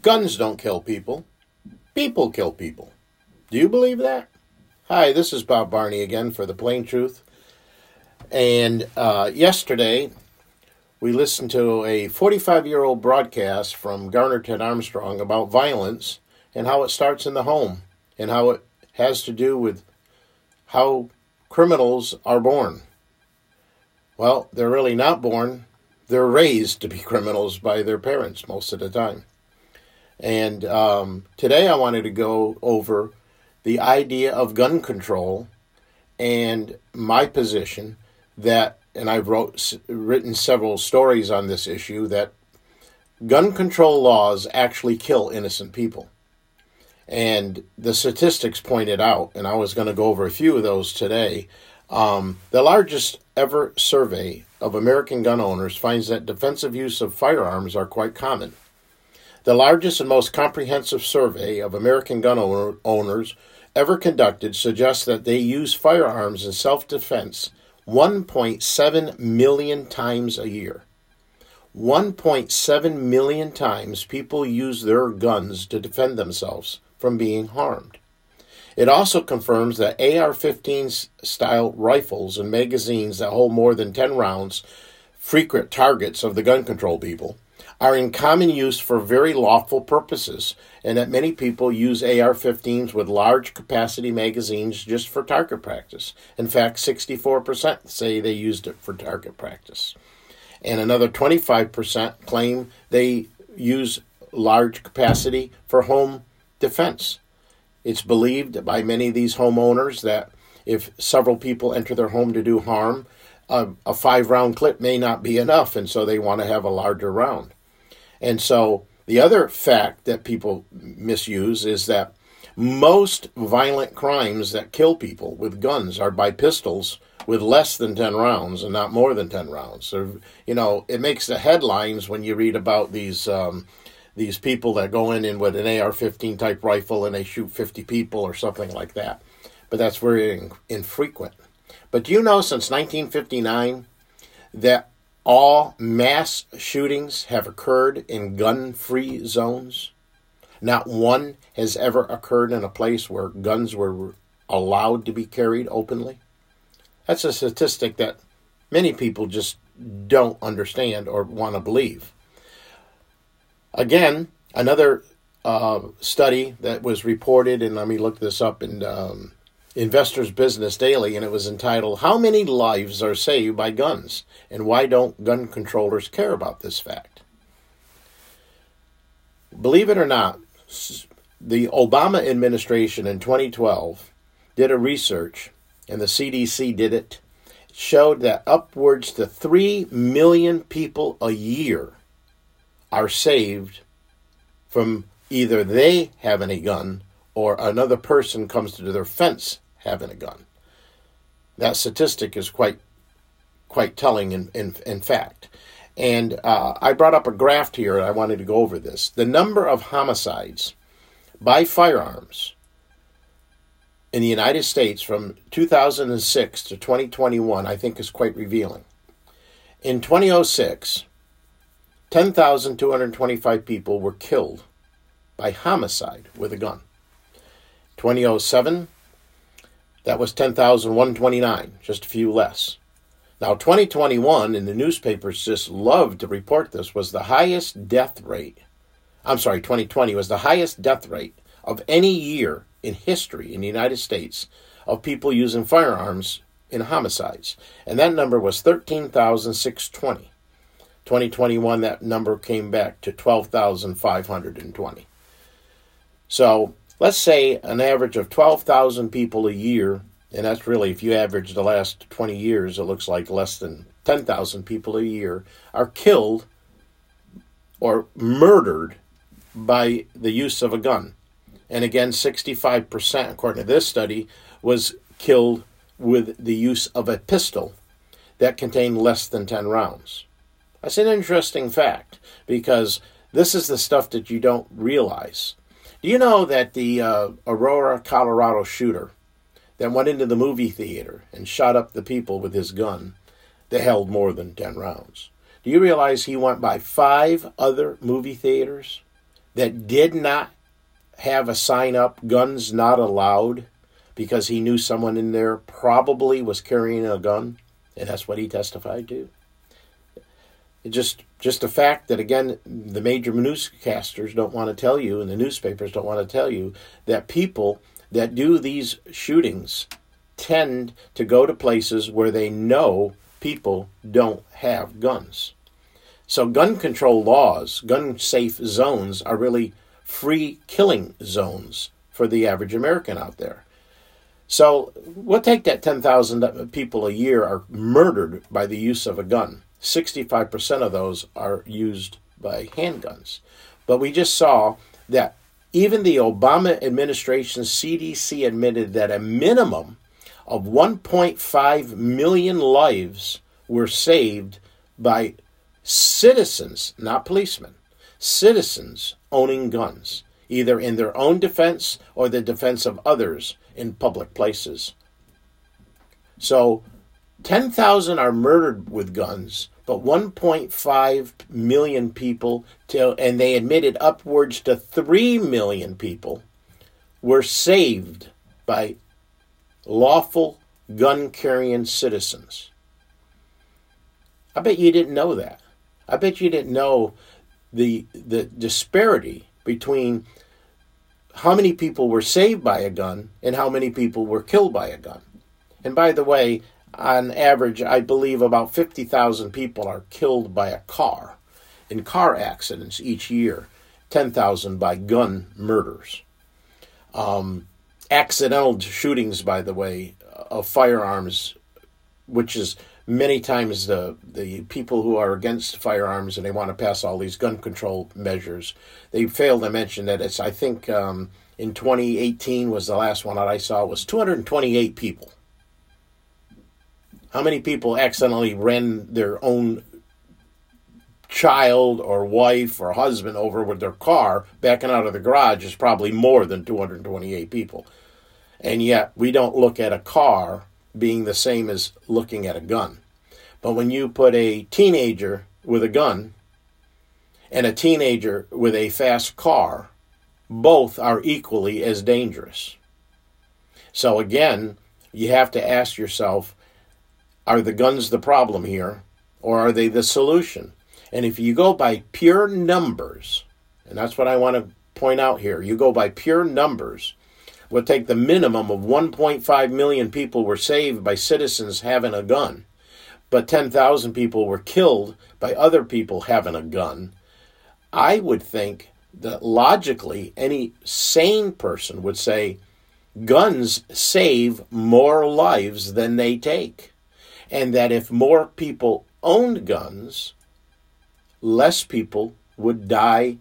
Guns don't kill people. People kill people. Do you believe that? Hi, this is Bob Barney again for The Plain Truth. And yesterday, we listened to a 45-year-old broadcast from Garner Ted Armstrong about violence and how it starts in the home and how it has to do with how criminals are born. Well, they're really not born. They're raised to be criminals by their parents most of the time. And today I wanted to go over the idea of gun control and my position that, and I've written several stories on this issue, that gun control laws actually kill innocent people. And the statistics pointed out, and I was going to go over a few of those today. The largest ever survey of American gun owners finds that defensive use of firearms are quite common. The largest and most comprehensive survey of American gun owners ever conducted suggests that they use firearms in self-defense 1.7 million times a year. 1.7 million times people use their guns to defend themselves from being harmed. It also confirms that AR-15 style rifles and magazines that hold more than 10 rounds, frequent targets of the gun control people, are in common use for very lawful purposes, and that many people use AR-15s with large capacity magazines just for target practice. In fact, 64% say they used it for target practice. And another 25% claim they use large capacity for home defense. It's believed by many of these homeowners that if several people enter their home to do harm, a 5-round clip may not be enough, and so they want to have a larger round. And so the other fact that people misuse is that most violent crimes that kill people with guns are by pistols with less than 10 rounds and not more than 10 rounds. So, it makes the headlines when you read about these people that go in with an AR-15 type rifle and they shoot 50 people or something like that. But that's very infrequent. But do you know since 1959 that all mass shootings have occurred in gun-free zones? Not one has ever occurred in a place where guns were allowed to be carried openly. That's a statistic that many people just don't understand or want to believe. Again, another study that was reported, and let me look this up in Investor's Business Daily, and it was entitled, "How Many Lives Are Saved by Guns, and Why Don't Gun Controllers Care About This Fact?" Believe it or not, the Obama administration in 2012 did a research, and the CDC did it, showed that upwards to 3 million people a year are saved from either they having a gun or another person comes to their fence having a gun. That statistic is quite telling in fact. And I brought up a graph here, and I wanted to go over this. The number of homicides by firearms in the United States from 2006 to 2021, I think, is quite revealing. In 2006, 10,225 people were killed by homicide with a gun. 2007, that was 10,129, just a few less. Now, 2021, and the newspapers just love to report this, was the highest death rate. 2020 was the highest death rate of any year in history in the United States of people using firearms in homicides. And that number was 13,620. 2021, that number came back to 12,520. So let's say an average of 12,000 people a year, and that's really, if you average the last 20 years, it looks like less than 10,000 people a year are killed or murdered by the use of a gun. And again, 65%, according to this study, was killed with the use of a pistol that contained less than 10 rounds. That's an interesting fact, because this is the stuff that you don't realize. Do you know that the Aurora, Colorado shooter that went into the movie theater and shot up the people with his gun that held more than 10 rounds? Do you realize he went by 5 other movie theaters that did not have a sign up, guns not allowed, because he knew someone in there probably was carrying a gun, and that's what he testified to. Just the fact that, again, the major newscasters don't want to tell you, and the newspapers don't want to tell you, that people that do these shootings tend to go to places where they know people don't have guns. So gun control laws, gun safe zones, are really free killing zones for the average American out there. So we'll take that 10,000 people a year are murdered by the use of a gun. 65% of those are used by handguns. But we just saw that even the Obama administration CDC admitted that a minimum of 1.5 million lives were saved by citizens, not policemen, citizens owning guns, either in their own defense or the defense of others in public places. So 10,000 are murdered with guns, but 1.5 million people, and they admitted upwards to 3 million people, were saved by lawful gun-carrying citizens. I bet you didn't know that. I bet you didn't know the disparity between how many people were saved by a gun and how many people were killed by a gun. And by the way, on average, I believe about 50,000 people are killed by a car in car accidents each year, 10,000 by gun murders. Accidental shootings, by the way, of firearms, which is many times the people who are against firearms and they want to pass all these gun control measures, they fail to mention that it's, I think, in 2018 was the last one that I saw, was 228 people. How many people accidentally ran their own child or wife or husband over with their car backing out of the garage is probably more than 228 people. And yet we don't look at a car being the same as looking at a gun. But when you put a teenager with a gun and a teenager with a fast car, both are equally as dangerous. So again, you have to ask yourself, are the guns the problem here, or are they the solution? And if you go by pure numbers, and that's what I want to point out here, you go by pure numbers, we'll take the minimum of 1.5 million people were saved by citizens having a gun, but 10,000 people were killed by other people having a gun. I would think that logically any sane person would say guns save more lives than they take. And that if more people owned guns, less people would die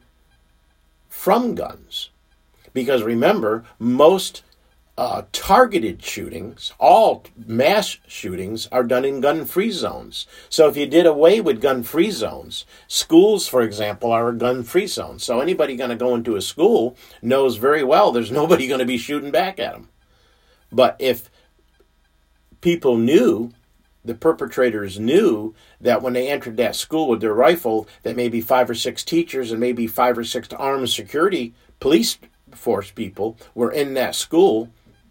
from guns. Because remember, most targeted shootings, all mass shootings, are done in gun-free zones. So if you did away with gun-free zones, schools, for example, are a gun-free zone. So anybody going to go into a school knows very well there's nobody going to be shooting back at them. But if people knew, the perpetrators knew that when they entered that school with their rifle, that maybe 5 or 6 teachers and maybe 5 or 6 armed security police force people were in that school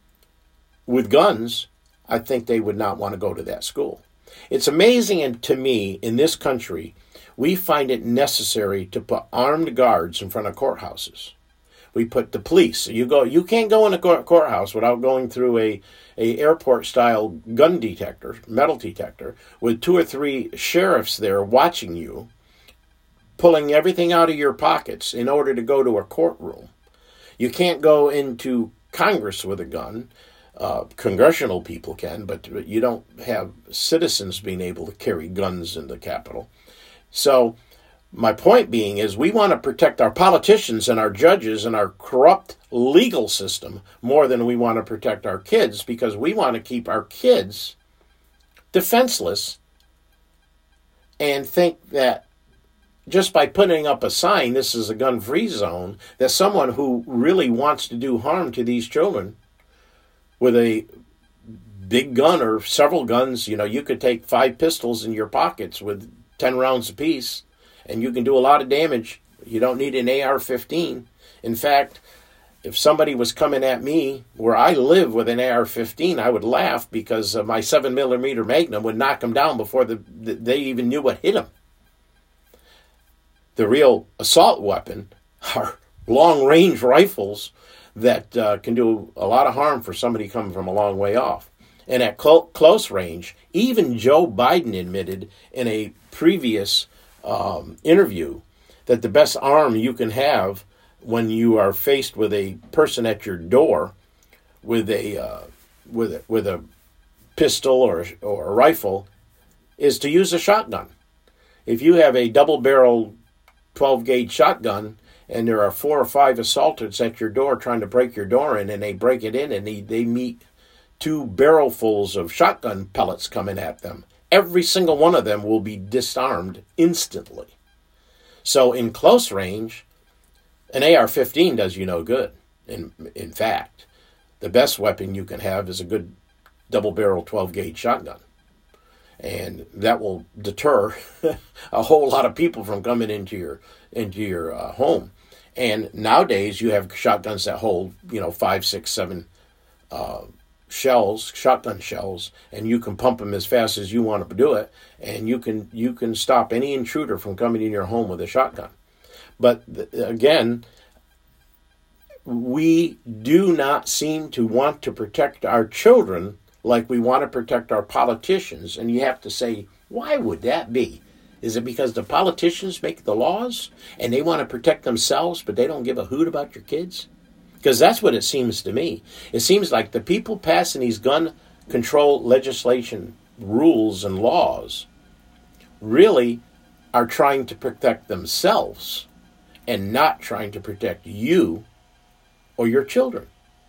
with guns, I think they would not want to go to that school. It's amazing, and to me, in this country, we find it necessary to put armed guards in front of courthouses. We put the police. You can't go in a courthouse without going through a airport-style gun detector, metal detector, with 2 or 3 sheriffs there watching you, pulling everything out of your pockets in order to go to a courtroom. You can't go into Congress with a gun. Congressional people can, but you don't have citizens being able to carry guns in the Capitol. So my point being is we want to protect our politicians and our judges and our corrupt legal system more than we want to protect our kids, because we want to keep our kids defenseless and think that just by putting up a sign, this is a gun-free zone, that someone who really wants to do harm to these children with a big gun or several guns, you could take 5 pistols in your pockets with 10 rounds apiece, and you can do a lot of damage You don't need an AR-15. In fact, if somebody was coming at me where I live with an AR-15, I would laugh because my 7mm Magnum would knock them down before they even knew what hit them. The real assault weapon are long-range rifles that can do a lot of harm for somebody coming from a long way off. And at close range, even Joe Biden admitted in a previous interview that the best arm you can have when you are faced with a person at your door with a pistol or a rifle is to use a shotgun. If you have a double-barrel 12-gauge shotgun and there are 4 or 5 assaultants at your door trying to break your door in, and they break it in and they meet 2 barrelfuls of shotgun pellets coming at them, every single one of them will be disarmed instantly. So in close range, an AR-15 does you no good. In fact, the best weapon you can have is a good double-barrel 12-gauge shotgun. And that will deter a whole lot of people from coming into your home. And nowadays you have shotguns that hold 5, 6, 7 shotgun shells, and you can pump them as fast as you want to do it, and you can stop any intruder from coming in your home with a shotgun. But again, we do not seem to want to protect our children like we want to protect our politicians. And you have to say, why would that be? Is it because the politicians make the laws and they want to protect themselves, but they don't give a hoot about your kids? Because that's what it seems to me. It seems like the people passing these gun control legislation, rules, and laws really are trying to protect themselves and not trying to protect you or your children.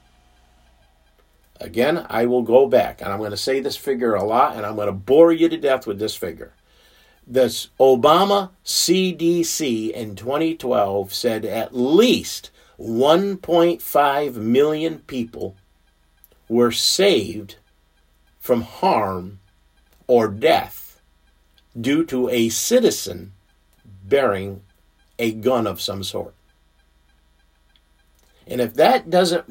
Again, I will go back, and I'm going to say this figure a lot, and I'm going to bore you to death with this figure. This Obama CDC in 2012 said at least 1.5 million people were saved from harm or death due to a citizen bearing a gun of some sort. And if that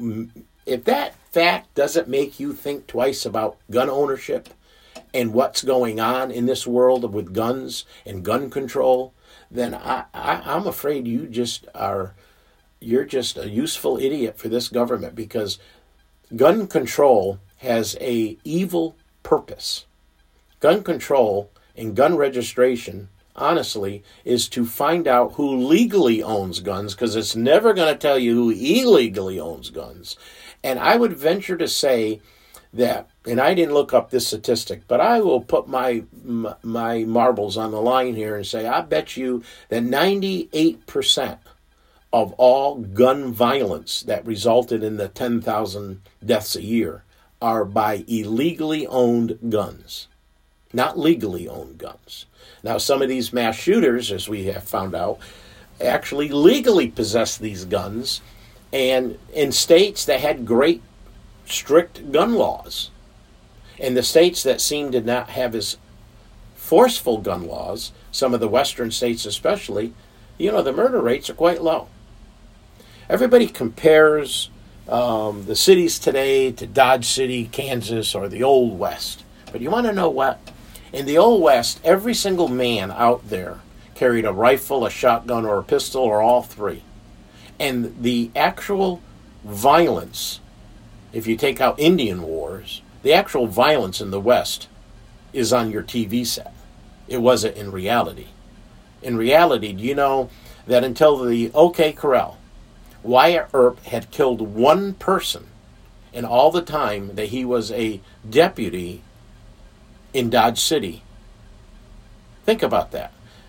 fact doesn't make you think twice about gun ownership and what's going on in this world with guns and gun control, then I'm afraid you're just a useful idiot for this government, because gun control has a evil purpose. Gun control and gun registration, honestly, is to find out who legally owns guns, because it's never going to tell you who illegally owns guns. And I would venture to say that, and I didn't look up this statistic, but I will put my marbles on the line here and say I bet you that 98% of all gun violence that resulted in the 10,000 deaths a year are by illegally owned guns, not legally owned guns. Now, some of these mass shooters, as we have found out, actually legally possess these guns, and in states that had great strict gun laws. And the states that seem to not have as forceful gun laws, some of the western states especially, the murder rates are quite low. Everybody compares the cities today to Dodge City, Kansas, or the Old West. But you want to know what? In the Old West, every single man out there carried a rifle, a shotgun, or a pistol, or all three. And the actual violence, if you take out Indian wars, the actual violence in the West is on your TV set. It wasn't in reality. In reality, do you know that until the OK Corral, Wyatt Earp had killed one person in all the time that he was a deputy in Dodge City? Think about that.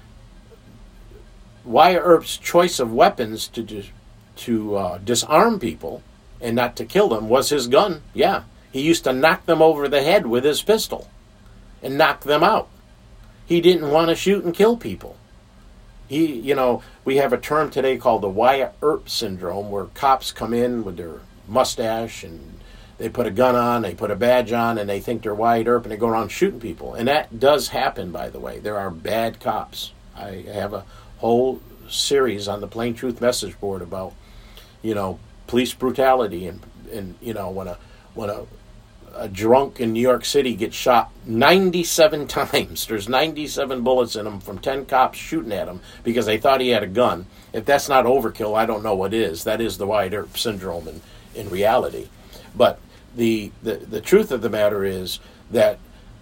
Wyatt Earp's choice of weapons to disarm people and not to kill them was his gun. Yeah, he used to knock them over the head with his pistol and knock them out. He didn't want to shoot and kill people. We have a term today called the Wyatt Earp syndrome, where cops come in with their mustache and they put a gun on, they put a badge on, and they think they're Wyatt Earp, and they go around shooting people. And that does happen, by the way. There are bad cops. I have a whole series on the Plain Truth message board about, police brutality and when a drunk in New York City gets shot 97 times. There's 97 bullets in him from 10 cops shooting at him because they thought he had a gun. If that's not overkill, I don't know what is. That is the Wyatt Earp syndrome in reality. But the truth of the matter is that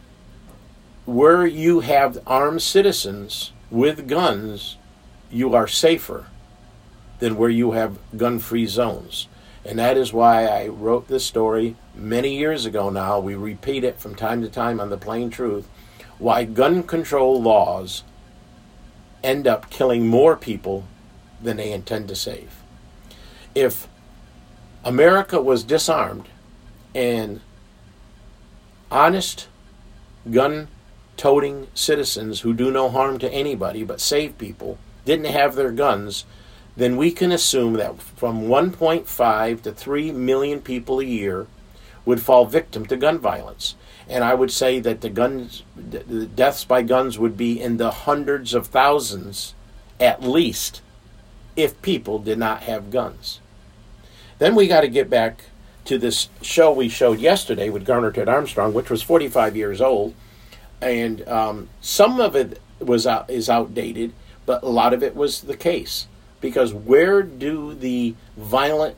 where you have armed citizens with guns, you are safer than where you have gun-free zones. And that is why I wrote this story many years ago now. We repeat it from time to time on The Plain Truth. Why gun control laws end up killing more people than they intend to save. If America was disarmed and honest gun-toting citizens who do no harm to anybody but save people didn't have their guns, then we can assume that from 1.5 to 3 million people a year would fall victim to gun violence. And I would say that the deaths by guns would be in the hundreds of thousands at least if people did not have guns. Then we got to get back to this show we showed yesterday with Garner Ted Armstrong, which was 45 years old. And some of it is outdated, but a lot of it was the case. Because where do the violent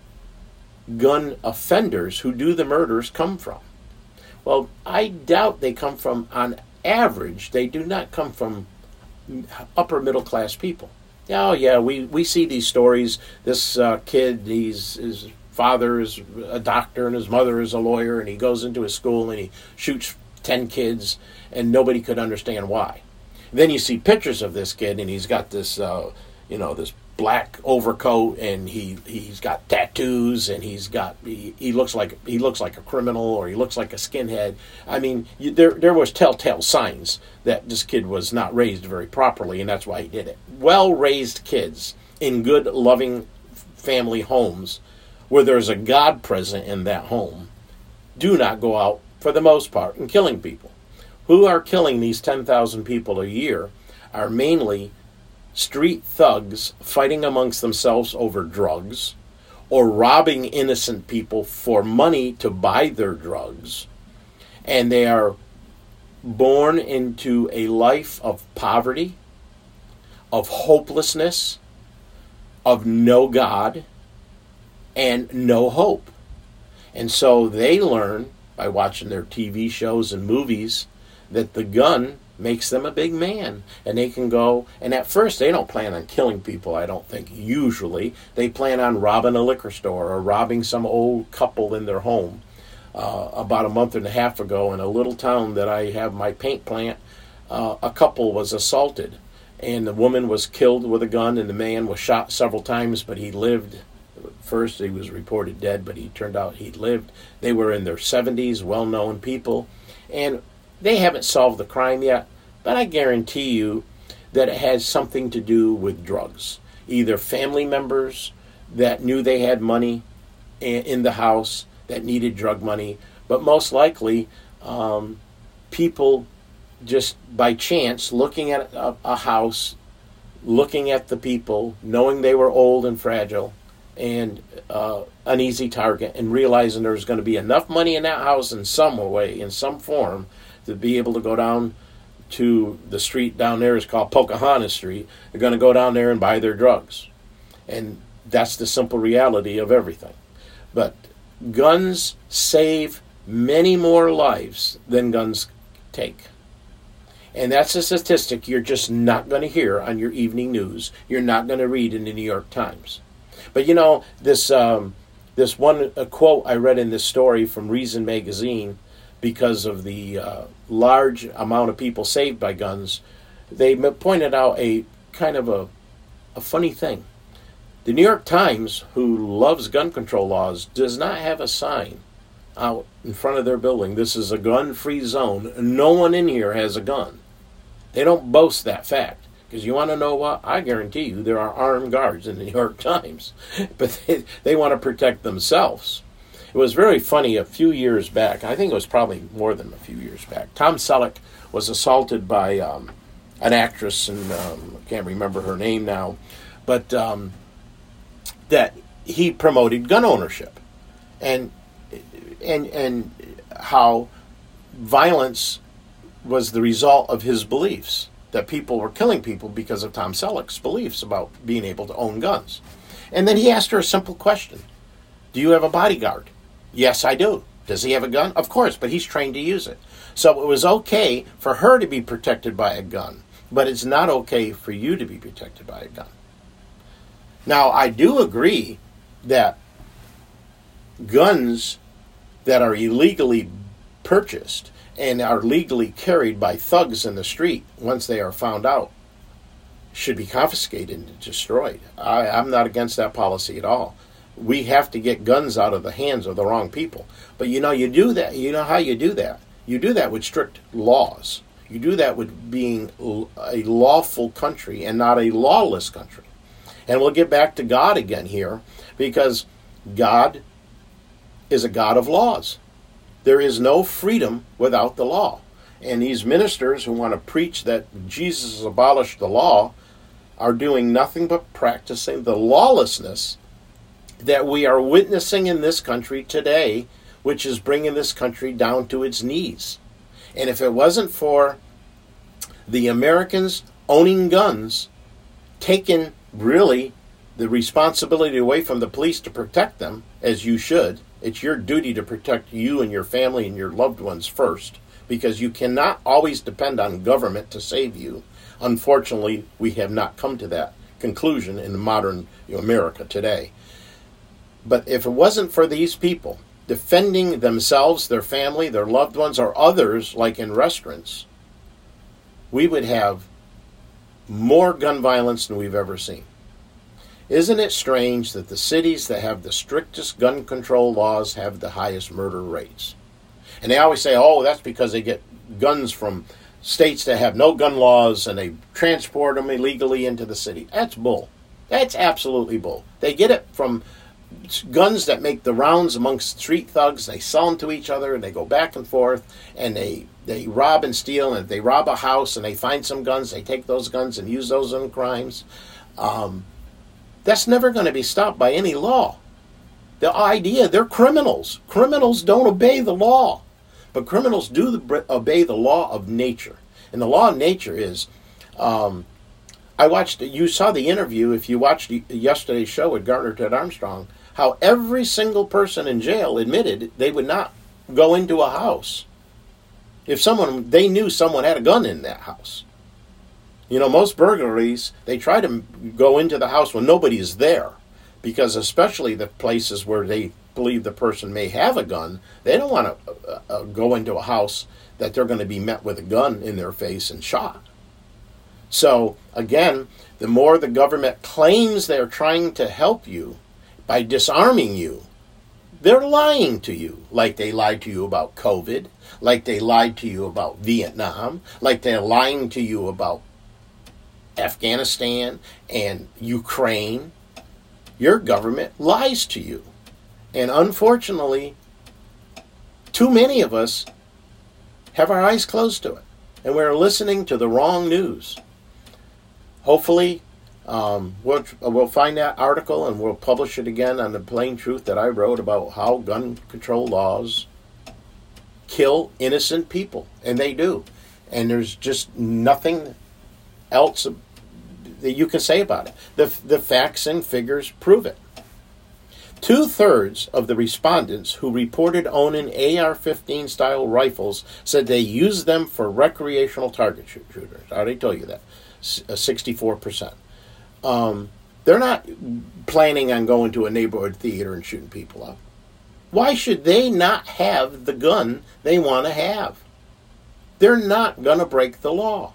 gun offenders who do the murders come from? Well, I doubt they come from, on average, they do not come from upper middle class people. Oh yeah, we see these stories. This kid, his father is a doctor and his mother is a lawyer, and he goes into his school and he shoots 10 kids, and nobody could understand why. Then you see pictures of this kid, and he's got this, this black overcoat, and he's got tattoos, and he looks like a criminal, or he looks like a skinhead. I mean, there was telltale signs that this kid was not raised very properly, and that's why he did it. Well-raised kids in good, loving family homes where there's a God present in that home do not go out, for the most part, and killing people. Who are killing these 10,000 people a year are mainly street thugs fighting amongst themselves over drugs, or robbing innocent people for money to buy their drugs. And they are born into a life of poverty, of hopelessness, of no God, and no hope. And so they learn by watching their TV shows and movies that the gun makes them a big man, and they can go, and at first they don't plan on killing people, I don't think. Usually they plan on robbing a liquor store or robbing some old couple in their home. About a month and a half ago, in a little town that I have my paint plant, a couple was assaulted, and the woman was killed with a gun, and the man was shot several times, but he lived. First he was reported dead, but he turned out he'd lived. They were in their 70s, well-known people, and they haven't solved the crime yet, but I guarantee you that it has something to do with drugs. Either family members that knew they had money in the house that needed drug money, but most likely people just by chance looking at a house, looking at the people, knowing they were old and fragile, and an easy target, and realizing there was going to be enough money in that house in some way, in some form, to be able to go down to the street down there is called Pocahontas Street. They're going to go down there and buy their drugs. And that's the simple reality of everything. But guns save many more lives than guns take. And that's a statistic you're just not going to hear on your evening news. You're not going to read in the New York Times. But this one quote I read in this story from Reason Magazine, because of the large amount of people saved by guns, they pointed out a kind of a funny thing. The New York Times, who loves gun control laws, does not have a sign out in front of their building. This is a gun-free zone. No one in here has a gun. They don't boast that fact. Because you want to know what? I guarantee you there are armed guards in the New York Times. But they want to protect themselves. It was very funny a few years back. I think it was probably more than a few years back. Tom Selleck was assaulted by an actress, and I can't remember her name now, but that he promoted gun ownership, and how violence was the result of his beliefs, that people were killing people because of Tom Selleck's beliefs about being able to own guns. And then he asked her a simple question. Do you have a bodyguard? Yes, I do. Does he have a gun? Of course, but he's trained to use it. So it was okay for her to be protected by a gun, but it's not okay for you to be protected by a gun. Now, I do agree that guns that are illegally purchased and are legally carried by thugs in the street, once they are found out, should be confiscated and destroyed. I'm not against that policy at all. We have to get guns out of the hands of the wrong people. But you do that. You know how you do that? You do that with strict laws. You do that with being a lawful country and not a lawless country. And we'll get back to God again here, because God is a God of laws. There is no freedom without the law. And these ministers who want to preach that Jesus has abolished the law are doing nothing but practicing the lawlessness that we are witnessing in this country today, which is bringing this country down to its knees. And if it wasn't for the Americans owning guns, taking really the responsibility away from the police to protect them, as you should, it's your duty to protect you and your family and your loved ones first, because you cannot always depend on government to save you. Unfortunately, we have not come to that conclusion in modern America today. But if it wasn't for these people defending themselves, their family, their loved ones, or others, like in restaurants, we would have more gun violence than we've ever seen. Isn't it strange that the cities that have the strictest gun control laws have the highest murder rates? And they always say, oh, that's because they get guns from states that have no gun laws and they transport them illegally into the city. That's bull. That's absolutely bull. They get it from guns that make the rounds amongst street thugs. They sell them to each other and they go back and forth, and they rob and steal. And if they rob a house and they find some guns, they take those guns and use those in crimes. That's never going to be stopped by any law. The idea, they're criminals. Criminals don't obey the law. But criminals do obey the law of nature. And the law of nature is, you saw the interview, if you watched yesterday's show with Gardner Ted Armstrong, how every single person in jail admitted they would not go into a house if they knew someone had a gun in that house. Most burglaries, they try to go into the house when nobody is there, because especially the places where they believe the person may have a gun, they don't want to go into a house that they're going to be met with a gun in their face and shot. So, again, the more the government claims they're trying to help you by disarming you, they're lying to you, like they lied to you about COVID, like they lied to you about Vietnam, like they're lying to you about Afghanistan and Ukraine. Your government lies to you. And unfortunately, too many of us have our eyes closed to it. And we're listening to the wrong news. Hopefully, we'll find that article and we'll publish it again on the Plain Truth that I wrote about how gun control laws kill innocent people. And they do. And there's just nothing else that you can say about it. The facts and figures prove it. 2/3 of the respondents who reported owning AR-15 style rifles said they use them for recreational target shooters. I already told you that. 64%. They're not planning on going to a neighborhood theater and shooting people up. Why should they not have the gun they want to have? They're not going to break the law.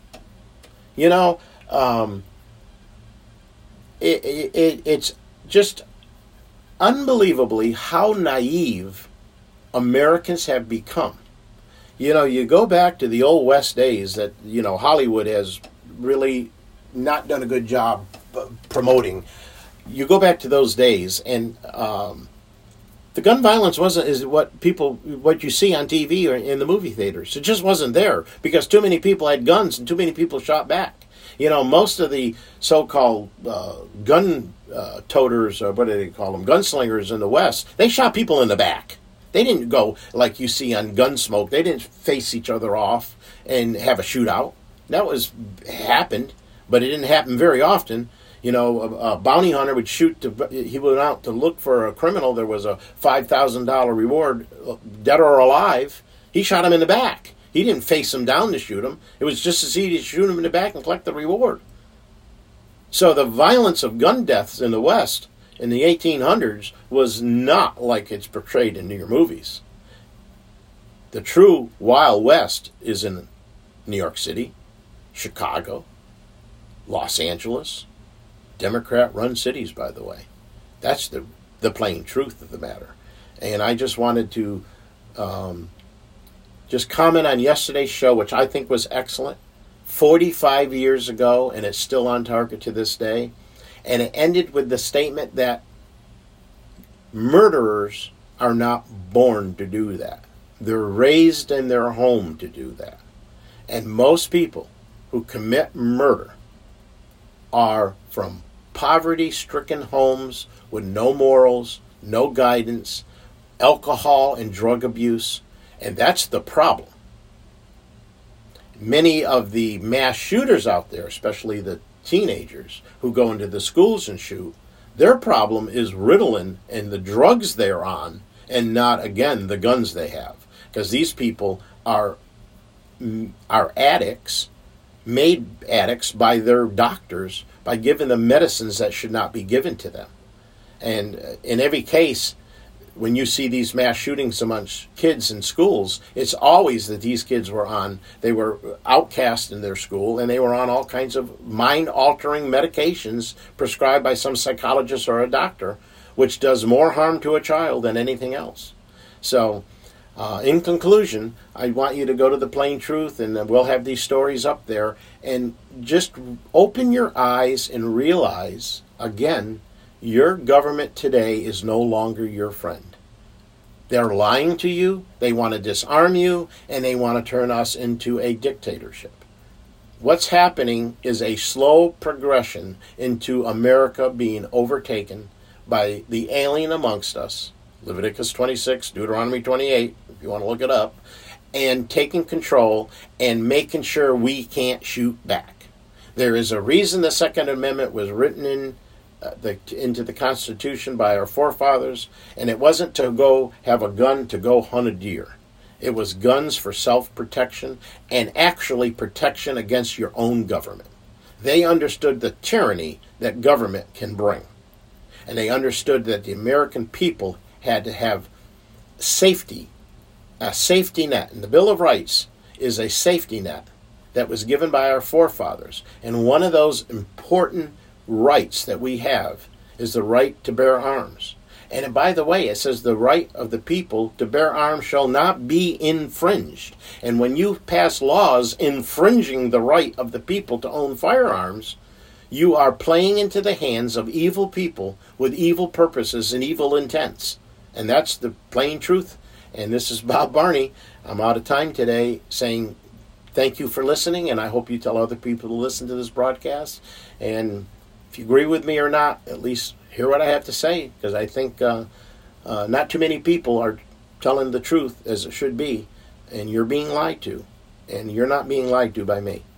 It's just unbelievably how naive Americans have become. You go back to the old West days that, Hollywood has really not done a good job promoting. You go back to those days, and the gun violence is what you see on TV or in the movie theaters. It just wasn't there because too many people had guns and too many people shot back. Most of the so-called gun toters, or what do they call them, gunslingers in the West, they shot people in the back. They didn't go like you see on Gunsmoke. They didn't face each other off and have a shootout. That happened, but it didn't happen very often. A bounty hunter would he went out to look for a criminal. There was a $5,000 reward, dead or alive. He shot him in the back. He didn't face him down to shoot him. It was just as easy to shoot him in the back and collect the reward. So the violence of gun deaths in the West in the 1800s was not like it's portrayed in your movies. The true Wild West is in New York City, Chicago, Los Angeles, Democrat-run cities, by the way. That's the plain truth of the matter. And I just wanted to just comment on yesterday's show, which I think was excellent. 45 years ago, and it's still on target to this day. And it ended with the statement that murderers are not born to do that. They're raised in their home to do that. And most people who commit murder are from poverty-stricken homes with no morals, no guidance, alcohol and drug abuse, and that's the problem. Many of the mass shooters out there, especially the teenagers who go into the schools and shoot, their problem is Ritalin and the drugs they're on, and not, again, the guns they have. Because these people are addicts, made addicts by their doctors, by giving them medicines that should not be given to them. And in every case, when you see these mass shootings amongst kids in schools, it's always that these kids they were outcast in their school, and they were on all kinds of mind-altering medications prescribed by some psychologist or a doctor, which does more harm to a child than anything else. So, in conclusion, I want you to go to The Plain Truth, and we'll have these stories up there, and just open your eyes and realize, again, your government today is no longer your friend. They're lying to you, they want to disarm you, and they want to turn us into a dictatorship. What's happening is a slow progression into America being overtaken by the alien amongst us, Leviticus 26, Deuteronomy 28, if you want to look it up, and taking control and making sure we can't shoot back. There is a reason the Second Amendment was written into the Constitution by our forefathers, and it wasn't to go have a gun to go hunt a deer. It was guns for self-protection and actually protection against your own government. They understood the tyranny that government can bring, and they understood that the American people had to have safety, a safety net, and the Bill of Rights is a safety net that was given by our forefathers, and one of those important rights that we have is the right to bear arms. And by the way, it says the right of the people to bear arms shall not be infringed. And when you pass laws infringing the right of the people to own firearms, you are playing into the hands of evil people with evil purposes and evil intents. And that's the plain truth. And this is Bob Barney. I'm out of time today, saying thank you for listening, and I hope you tell other people to listen to this broadcast. And if you agree with me or not, at least hear what I have to say, because I think not too many people are telling the truth as it should be, and you're being lied to, and you're not being lied to by me.